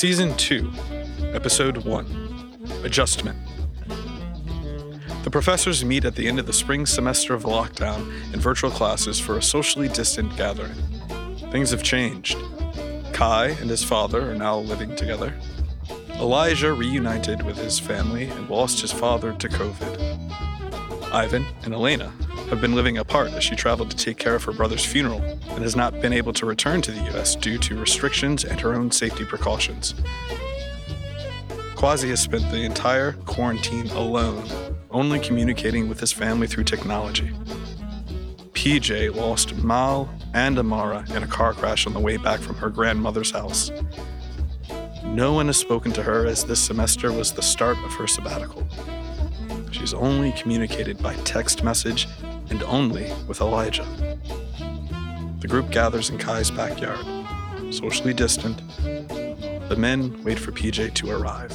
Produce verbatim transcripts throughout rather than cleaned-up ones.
Season two, Episode one, Adjustment. The professors meet at the end of the spring semester of lockdown in virtual classes for a socially distant gathering. Things have changed. Kai and his father are now living together. Elijah reunited with his family and lost his father to COVID. Ivan and Elena have been living apart as she traveled to take care of her brother's funeral and has not been able to return to the U S due to restrictions and her own safety precautions. Quasi has spent the entire quarantine alone, only communicating with his family through technology. P J lost Mal and Amara in a car crash on the way back from her grandmother's house. No one has spoken to her as this semester was the start of her sabbatical. She's only communicated by text message and only with Elijah. The group gathers in Kai's backyard, socially distant. The men wait for P J to arrive.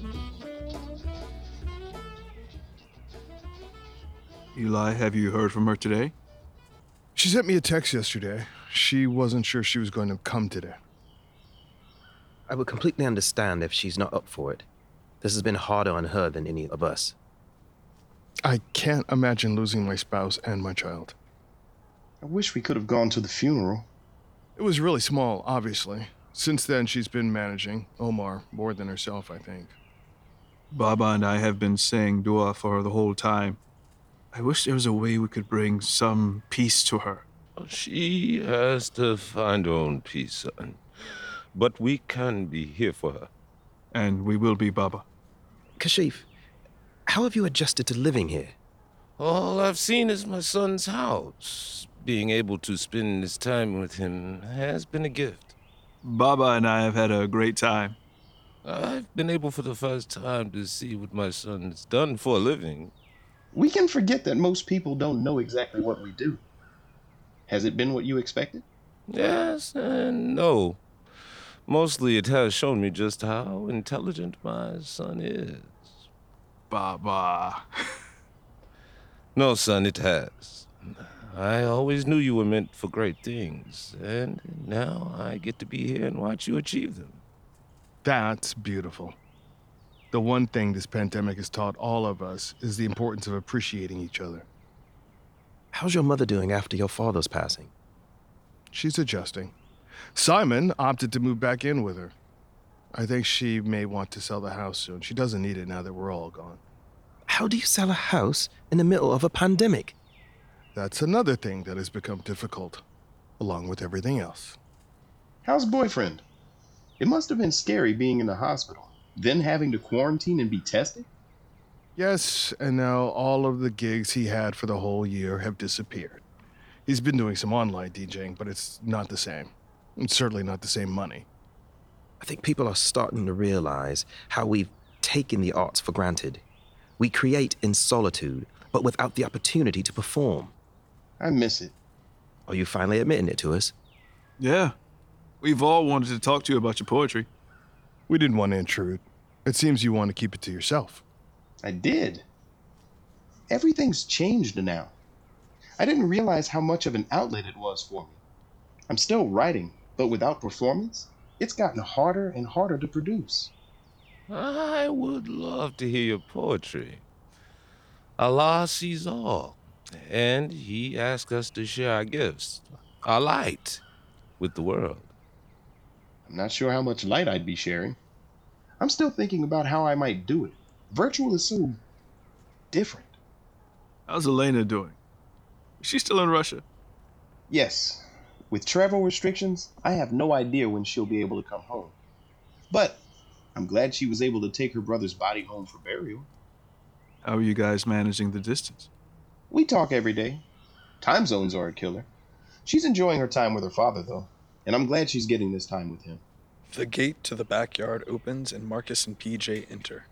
Eli, have you heard from her today? She sent me a text yesterday. She wasn't sure she was going to come today. I would completely understand if she's not up for it. This has been harder on her than any of us. I can't imagine losing my spouse and my child. I wish we could have gone to the funeral. It was really small, obviously. Since then, she's been managing Omar more than herself, I think. Baba and I have been saying dua for her the whole time. I wish there was a way we could bring some peace to her. She has to find her own peace, son. But we can be here for her. And we will be, Baba. Kashif, how have you adjusted to living here? All I've seen is my son's house. Being able to spend this time with him has been a gift. Baba and I have had a great time. I've been able for the first time to see what my son's done for a living. We can forget that most people don't know exactly what we do. Has it been what you expected? Yes and no. Mostly it has shown me just how intelligent my son is. Baba. No, son, it has. I always knew you were meant for great things, and now I get to be here and watch you achieve them. That's beautiful. The one thing this pandemic has taught all of us is the importance of appreciating each other. How's your mother doing after your father's passing? She's adjusting. Simon opted to move back in with her. I think she may want to sell the house soon. She doesn't need it now that we're all gone. How do you sell a house in the middle of a pandemic? That's another thing that has become difficult, along with everything else. How's boyfriend? It must have been scary being in the hospital, then having to quarantine and be tested? Yes, and now all of the gigs he had for the whole year have disappeared. He's been doing some online DJing, but it's not the same. It's certainly not the same money. I think people are starting to realize how we've taken the arts for granted. We create in solitude, but without the opportunity to perform. I miss it. Are you finally admitting it to us? Yeah. We've all wanted to talk to you about your poetry. We didn't want to intrude. It seems you want to keep it to yourself. I did. Everything's changed now. I didn't realize how much of an outlet it was for me. I'm still writing, but without performance, it's gotten harder and harder to produce. I would love to hear your poetry. Allah sees all, and He asks us to share our gifts, our light, with the world. I'm not sure how much light I'd be sharing. I'm still thinking about how I might do it. Virtual is so different. How's Elena doing? Is she still in Russia? Yes. With travel restrictions, I have no idea when she'll be able to come home. But I'm glad she was able to take her brother's body home for burial. How are you guys managing the distance? We talk every day. Time zones are a killer. She's enjoying her time with her father, though, and I'm glad she's getting this time with him. The gate to the backyard opens and Marcus and P J enter.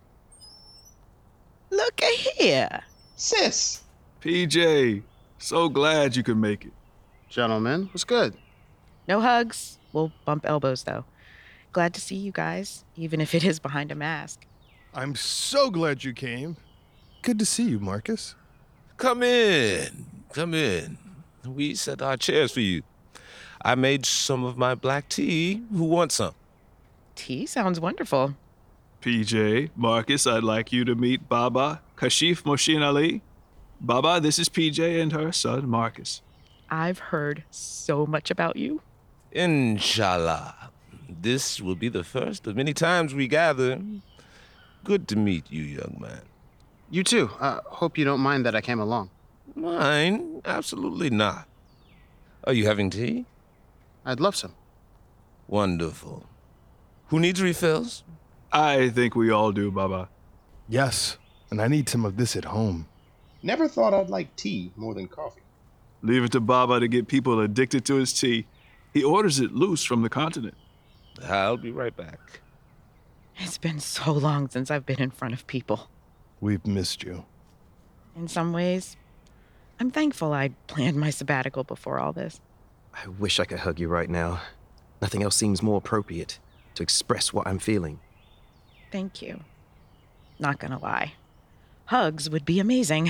Look at here. Sis! P J, so glad you could make it. Gentlemen, what's good? No hugs. We'll bump elbows, though. Glad to see you guys, even if it is behind a mask. I'm so glad you came. Good to see you, Marcus. Come in. Come in. We set our chairs for you. I made some of my black tea. Who wants some? Tea sounds wonderful. P J, Marcus, I'd like you to meet Baba, Kashif Moshin Ali. Baba, this is P J and her son, Marcus. I've heard so much about you. Inshallah. This will be the first of many times we gather. Good to meet you, young man. You too. Uh, hope you don't mind that I came along. Mine? Absolutely not. Are you having tea? I'd love some. Wonderful. Who needs refills? I think we all do, Baba. Yes, and I need some of this at home. Never thought I'd like tea more than coffee. Leave it to Baba to get people addicted to his tea. He orders it loose from the continent. I'll be right back. It's been so long since I've been in front of people. We've missed you. In some ways, I'm thankful I planned my sabbatical before all this. I wish I could hug you right now. Nothing else seems more appropriate to express what I'm feeling. Thank you. Not gonna lie. Hugs would be amazing.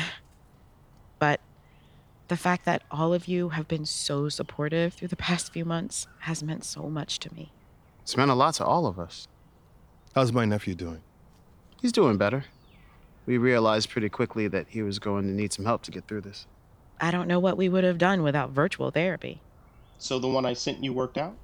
But the fact that all of you have been so supportive through the past few months has meant so much to me. It's meant a lot to all of us. How's my nephew doing? He's doing better. We realized pretty quickly that he was going to need some help to get through this. I don't know what we would have done without virtual therapy. So the one I sent you worked out?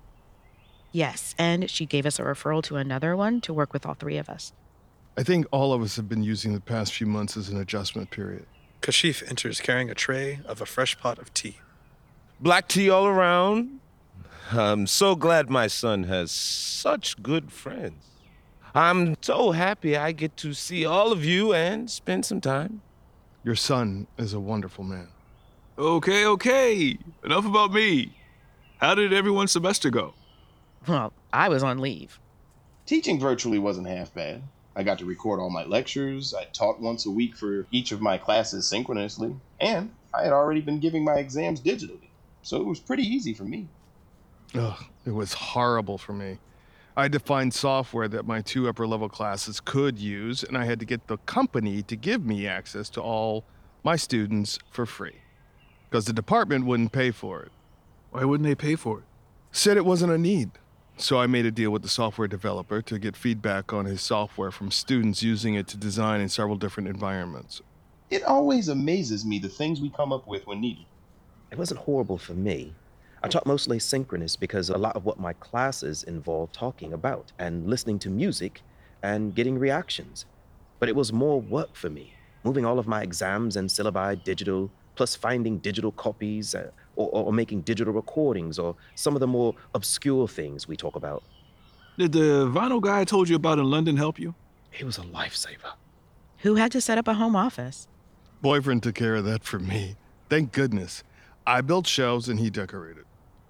Yes, and she gave us a referral to another one to work with all three of us. I think all of us have been using the past few months as an adjustment period. Kashif enters carrying a tray of a fresh pot of tea. Black tea all around. I'm so glad my son has such good friends. I'm so happy I get to see all of you and spend some time. Your son is a wonderful man. Okay, okay. Enough about me. How did everyone's semester go? Well, I was on leave. Teaching virtually wasn't half bad. I got to record all my lectures, I taught once a week for each of my classes synchronously, and I had already been giving my exams digitally, so it was pretty easy for me. Ugh, it was horrible for me. I had to find software that my two upper level classes could use, and I had to get the company to give me access to all my students for free, because the department wouldn't pay for it. Why wouldn't they pay for it? Said it wasn't a need. So I made a deal with the software developer to get feedback on his software from students using it to design in several different environments. It always amazes me the things we come up with when needed. It wasn't horrible for me. I taught mostly synchronous because a lot of what my classes involved talking about and listening to music and getting reactions. But it was more work for me, moving all of my exams and syllabi digital, plus finding digital copies uh, or, or making digital recordings or some of the more obscure things we talk about. Did the vinyl guy I told you about in London help you? He was a lifesaver. Who had to set up a home office? Boyfriend took care of that for me. Thank goodness. I built shelves and he decorated.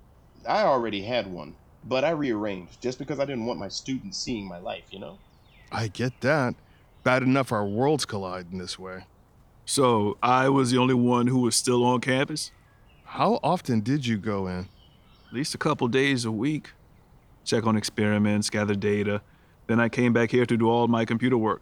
I already had one, but I rearranged just because I didn't want my students seeing my life, you know? I get that. Bad enough our worlds collide in this way. So I was the only one who was still on campus? How often did you go in? At least a couple days a week. Check on experiments, gather data. Then I came back here to do all my computer work.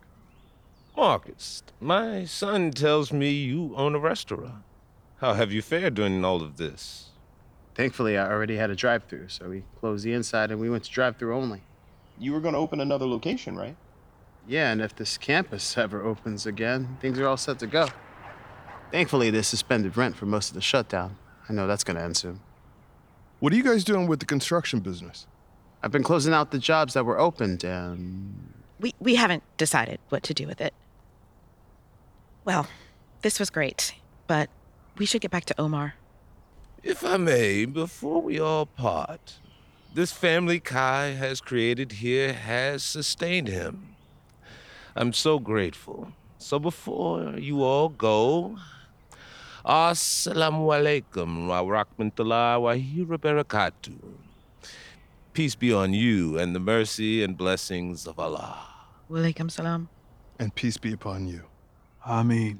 Marcus, my son tells me you own a restaurant. How have you fared during all of this? Thankfully, I already had a drive-through, so we closed the inside and we went to drive-through only. You were going to open another location, right? Yeah, and if this campus ever opens again, things are all set to go. Thankfully, they suspended rent for most of the shutdown. I know that's going to end soon. What are you guys doing with the construction business? I've been closing out the jobs that were opened, and We we haven't decided what to do with it. Well, this was great, but we should get back to Omar. If I may, before we all part, this family Kai has created here has sustained him. I'm so grateful. So before you all go, Assalamu alaikum wa rahmatullahi wa barakatuh. Peace be on you and the mercy and blessings of Allah. Walaikum salam. And peace be upon you. Ameen.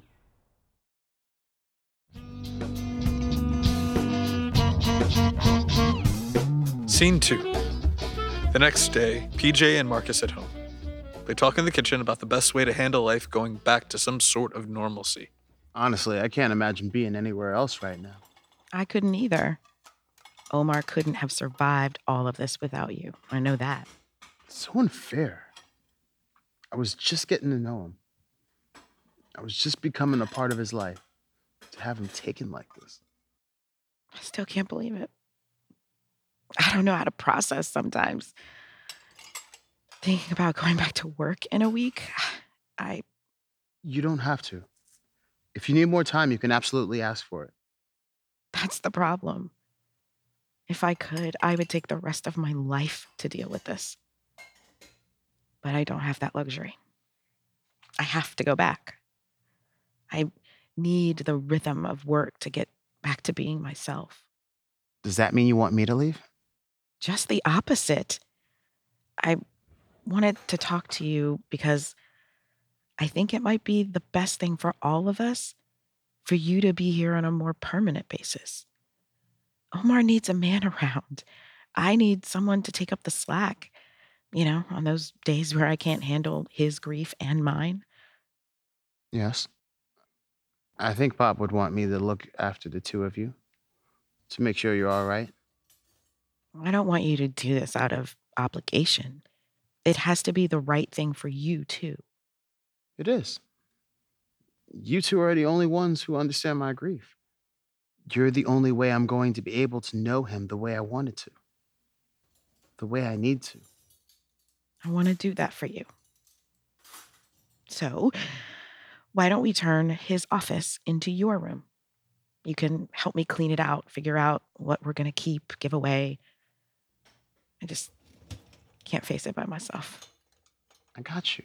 Scene two. The next day, P J and Marcus at home. They talk in the kitchen about the best way to handle life going back to some sort of normalcy. honestly, I can't imagine being anywhere else right now. I couldn't either. Omar couldn't have survived all of this without you. I know that. So unfair. I was just getting to know him. I was just becoming a part of his life. To have him taken like this. I still can't believe it. I don't know how to process sometimes. Thinking about going back to work in a week, I... You don't have to. If you need more time, you can absolutely ask for it. That's the problem. If I could, I would take the rest of my life to deal with this. But I don't have that luxury. I have to go back. I need the rhythm of work to get back to being myself. Does that mean you want me to leave? Just the opposite. I wanted to talk to you because I think it might be the best thing for all of us for you to be here on a more permanent basis. Omar needs a man around. I need someone to take up the slack, you know, on those days where I can't handle his grief and mine. Yes. I think Pop would want me to look after the two of you to make sure you're all right. I don't want you to do this out of obligation. It has to be the right thing for you, too. It is. You two are the only ones who understand my grief. You're the only way I'm going to be able to know him the way I wanted to. The way I need to. I want to do that for you. So, why don't we turn his office into your room? You can help me clean it out, figure out what we're going to keep, give away. I just can't face it by myself. I got you.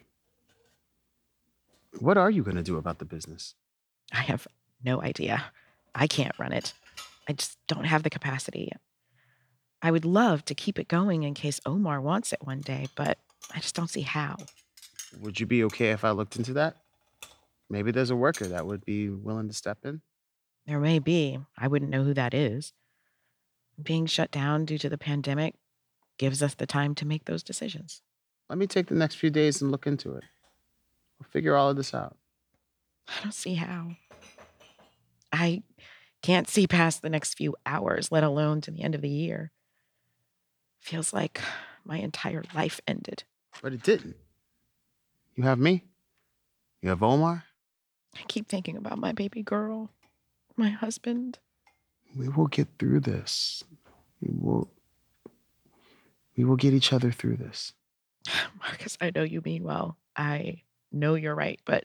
What are you going to do about the business? I have no idea. I can't run it. I just don't have the capacity. I would love to keep it going in case Omar wants it one day, but I just don't see how. Would you be okay if I looked into that? Maybe there's a worker that would be willing to step in. There may be. I wouldn't know who that is. Being shut down due to the pandemic gives us the time to make those decisions. Let me take the next few days and look into it. We'll figure all of this out. I don't see how. I can't see past the next few hours, let alone to the end of the year. Feels like my entire life ended. But it didn't. You have me. You have Omar. I keep thinking about my baby girl, my husband. We will get through this. We will. We will get each other through this. Marcus, I know you mean well. I know you're right, but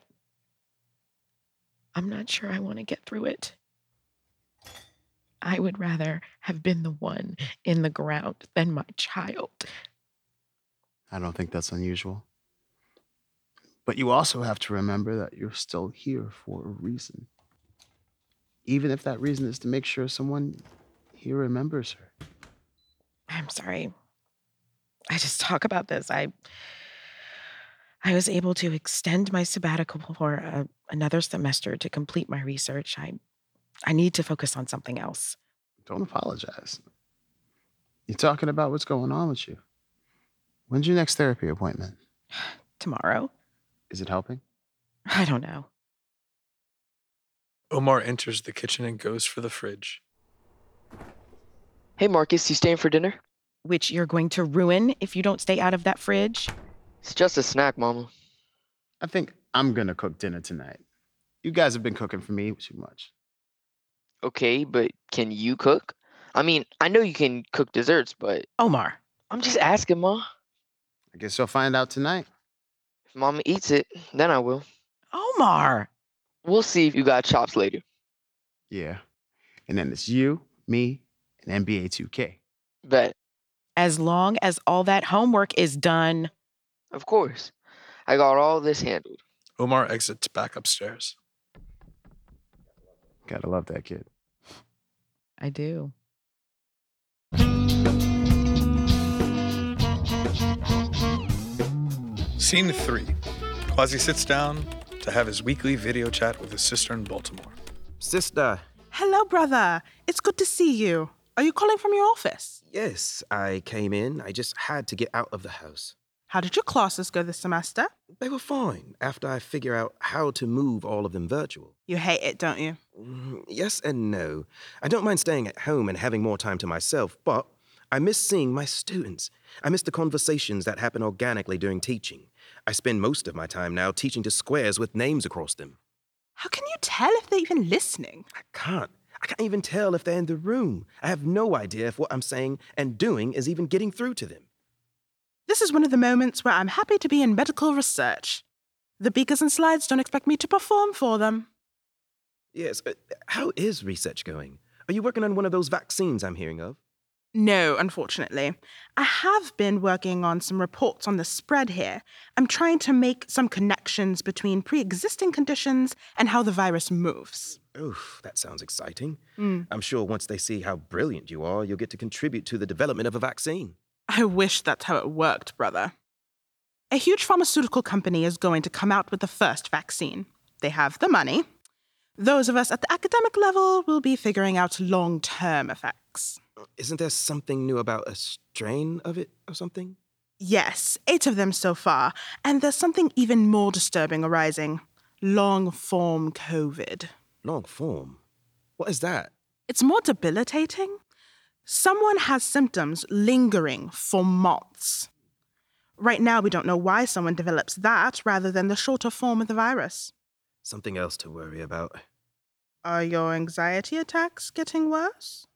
I'm not sure I want to get through it. I would rather have been the one in the ground than my child. I don't think that's unusual. But you also have to remember that you're still here for a reason. Even if that reason is to make sure someone here remembers her. I'm sorry. I just talk about this. I I was able to extend my sabbatical for a, another semester to complete my research. I I need to focus on something else. Don't apologize. You're talking about what's going on with you. When's your next therapy appointment? Tomorrow? Is it helping? I don't know. Omar enters the kitchen and goes for the fridge. Hey, Marcus, you staying for dinner? Which you're going to ruin if you don't stay out of that fridge? It's just a snack, Mama. I think I'm gonna cook dinner tonight. You guys have been cooking for me too much. Okay, but can you cook? I mean, I know you can cook desserts, but Omar. I'm just asking, Ma. I guess you'll find out tonight. If Mama eats it, then I will. Omar! We'll see if you got chops later. Yeah. And then it's you, me, and N B A two K. Bet. As long as all that homework is done. Of course. I got all this handled. Omar exits back upstairs. Gotta love that kid. I do. Scene three. Quasi sits down to have his weekly video chat with his sister in Baltimore. Sister. Hello, brother. It's good to see you. Are you calling from your office? Yes, I came in. I just had to get out of the house. How did your classes go this semester? They were fine after I figure out how to move all of them virtual. You hate it, don't you? Mm, yes and no. I don't mind staying at home and having more time to myself, but I miss seeing my students. I miss the conversations that happen organically during teaching. I spend most of my time now teaching to squares with names across them. How can you tell if they're even listening? I can't. I can't even tell if they're in the room. I have no idea if what I'm saying and doing is even getting through to them. This is one of the moments where I'm happy to be in medical research. The beakers and slides don't expect me to perform for them. Yes, uh, how is research going? Are you working on one of those vaccines I'm hearing of? No, unfortunately. I have been working on some reports on the spread here. I'm trying to make some connections between pre-existing conditions and how the virus moves. Oof, that sounds exciting. Mm. I'm sure once they see how brilliant you are, you'll get to contribute to the development of a vaccine. I wish that's how it worked, brother. A huge pharmaceutical company is going to come out with the first vaccine. They have the money. Those of us at the academic level will be figuring out long-term effects. Isn't there something new about a strain of it or something? Yes, eight of them so far, and there's something even more disturbing arising. Long-form COVID. Long form? What is that? It's more debilitating. Someone has symptoms lingering for months. Right now, we don't know why someone develops that rather than the shorter form of the virus. Something else to worry about. Are your anxiety attacks getting worse?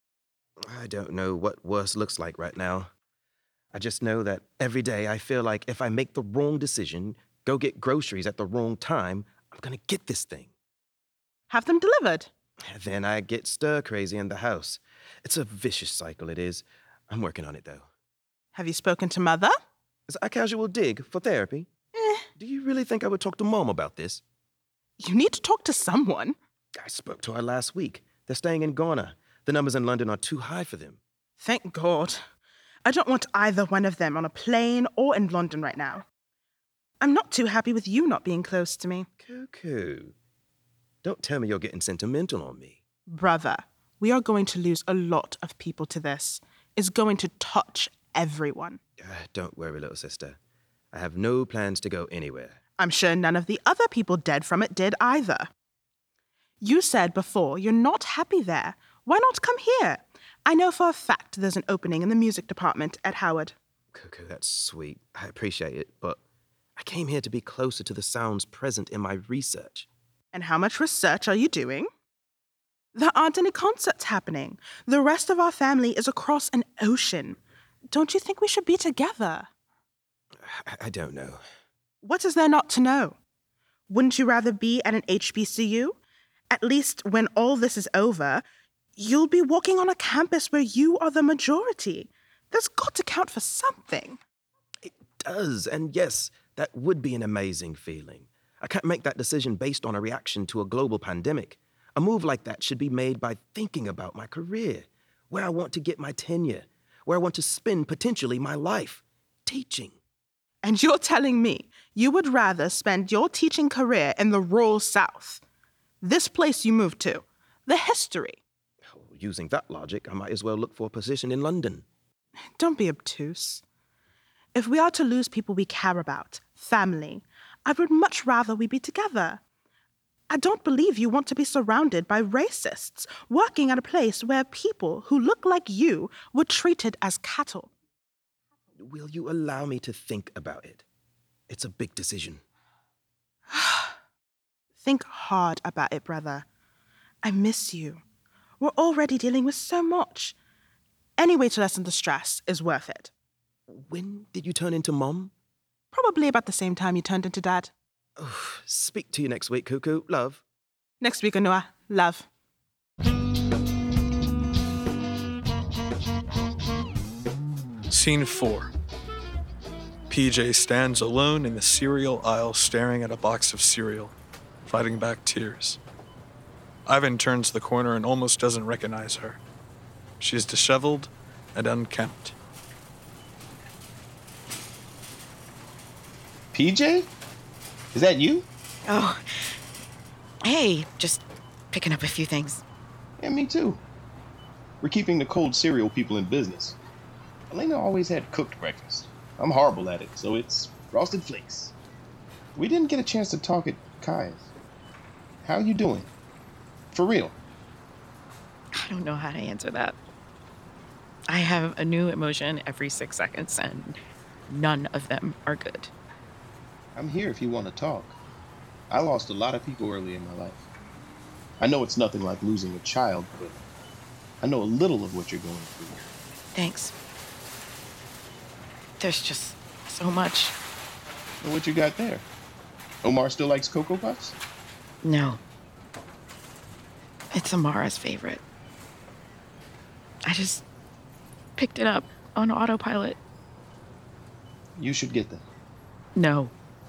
I don't know what worse looks like right now. I just know that every day I feel like if I make the wrong decision, go get groceries at the wrong time, I'm gonna get this thing. Have them delivered. Then I get stir-crazy in the house. It's a vicious cycle, it is. I'm working on it, though. Have you spoken to Mother? Is that a casual dig for therapy? Eh. Do you really think I would talk to Mom about this? You need to talk to someone. I spoke to her last week. They're staying in Ghana. The numbers in London are too high for them. Thank God. I don't want either one of them on a plane or in London right now. I'm not too happy with you not being close to me. Cuckoo. Don't tell me you're getting sentimental on me. Brother, we are going to lose a lot of people to this. It's going to touch everyone. Uh, don't worry, little sister. I have no plans to go anywhere. I'm sure none of the other people dead from it did either. You said before you're not happy there. Why not come here? I know for a fact there's an opening in the music department at Howard. Cuckoo, that's sweet. I appreciate it, but I came here to be closer to the sounds present in my research. And how much research are you doing? There aren't any concerts happening. The rest of our family is across an ocean. Don't you think we should be together? I, I don't know. What is there not to know? Wouldn't you rather be at an H B C U? At least when all this is over, you'll be walking on a campus where you are the majority. That's got to count for something. It does, and yes, that would be an amazing feeling. I can't make that decision based on a reaction to a global pandemic. A move like that should be made by thinking about my career, where I want to get my tenure, where I want to spend potentially my life, teaching. And you're telling me you would rather spend your teaching career in the rural South, this place you moved to, the history. Using that logic, I might as well look for a position in London. Don't be obtuse. If we are to lose people we care about, family, I would much rather we be together. I don't believe you want to be surrounded by racists, working at a place where people who look like you were treated as cattle. Will you allow me to think about it? It's a big decision. Think hard about it, brother. I miss you. We're already dealing with so much. Any way to lessen the stress is worth it. When did you turn into Mom? Probably about the same time you turned into Dad. Oh, speak to you next week, Cuckoo. Love. Next week, Anua. Love. Scene four. P J stands alone in the cereal aisle staring at a box of cereal, fighting back tears. Ivan turns the corner and almost doesn't recognize her. She is disheveled and unkempt. P J? Is that you? Oh, hey, just picking up a few things. Yeah, me too. We're keeping the cold cereal people in business. Elena always had cooked breakfast. I'm horrible at it, so it's Frosted Flakes. We didn't get a chance to talk at Kai's. How you doing? For real? I don't know how to answer that. I have a new emotion every six seconds, and none of them are good. I'm here if you want to talk. I lost a lot of people early in my life. I know it's nothing like losing a child, but I know a little of what you're going through. Thanks. There's just so much. What you got there? Omar still likes Cocoa Puffs? No. It's Amara's favorite. I just picked it up on autopilot. You should get them. No.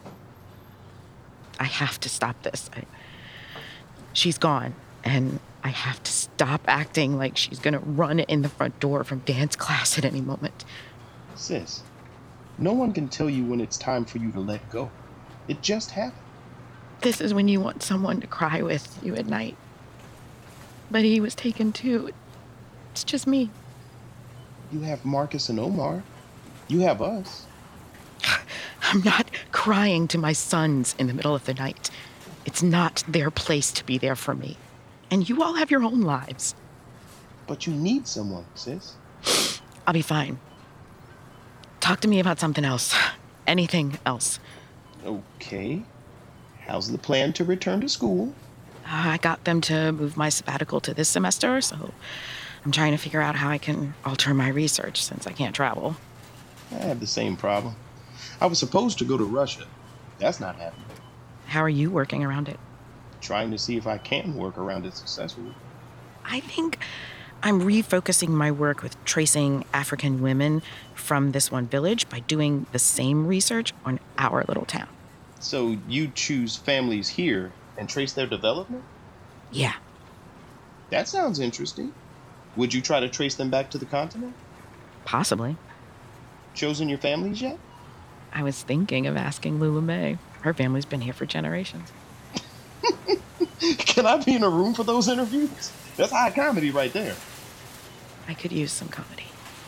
I have to stop this. I, she's gone, and I have to stop acting like she's gonna run in the front door from dance class at any moment. Sis, no one can tell you when it's time for you to let go. It just happened. This is when you want someone to cry with you at night. But he was taken too. It's just me. You have Marcus and Omar. You have us. I'm not crying to my sons in the middle of the night. It's not their place to be there for me. And you all have your own lives. But you need someone, sis. I'll be fine. Talk to me about something else. Anything else. Okay. How's the plan to return to school? Uh, I got them to move my sabbatical to this semester, so I'm trying to figure out how I can alter my research since I can't travel. I have the same problem. I was supposed to go to Russia. That's not happening. How are you working around it? Trying to see if I can work around it successfully. I think I'm refocusing my work with tracing African women from this one village by doing the same research on our little town. So you choose families here and trace their development? Yeah. That sounds interesting. Would you try to trace them back to the continent? Possibly. Chosen your families yet? I was thinking of asking Lula May. Her family's been here for generations. Can I be in a room for those interviews? That's high comedy right there. I could use some comedy.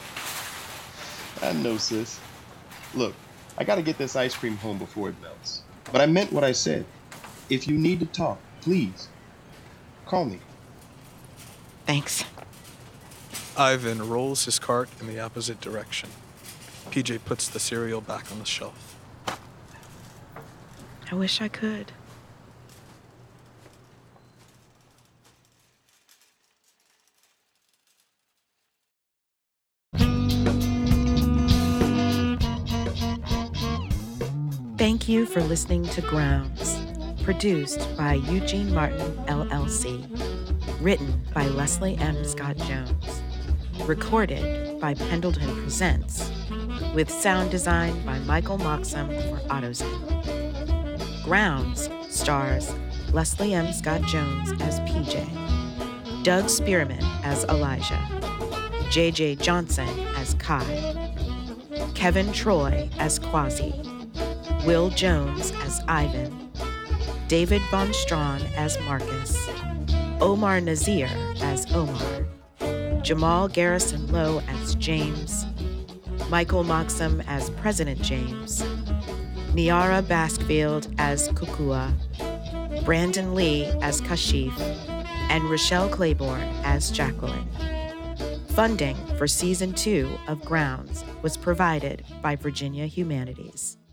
I know, sis. Look, I gotta get this ice cream home before it melts. But I meant what I said. If you need to talk, please, call me. Thanks. Ivan rolls his cart in the opposite direction. P J puts the cereal back on the shelf. I wish I could. Thank you for listening to Grounds, produced by Eugene Martin, L L C, written by Leslie M. Scott Jones, recorded by Pendleton Presents, with sound design by Michael Moxham for AutoZone. Grounds stars Leslie M. Scott Jones as P J, Doug Spearman as Elijah, J J Johnson as Kai, Kevin Troy as Quasi, Will Jones as Ivan, David Von Strawn as Marcus, Omar Nazir as Omar, Jamal Garrison Lowe as James, Michael Moxham as President James, Niara Baskfield as Kukua, Brandon Lee as Kashif, and Rochelle Claiborne as Jacqueline. Funding for Season two of Grounds was provided by Virginia Humanities.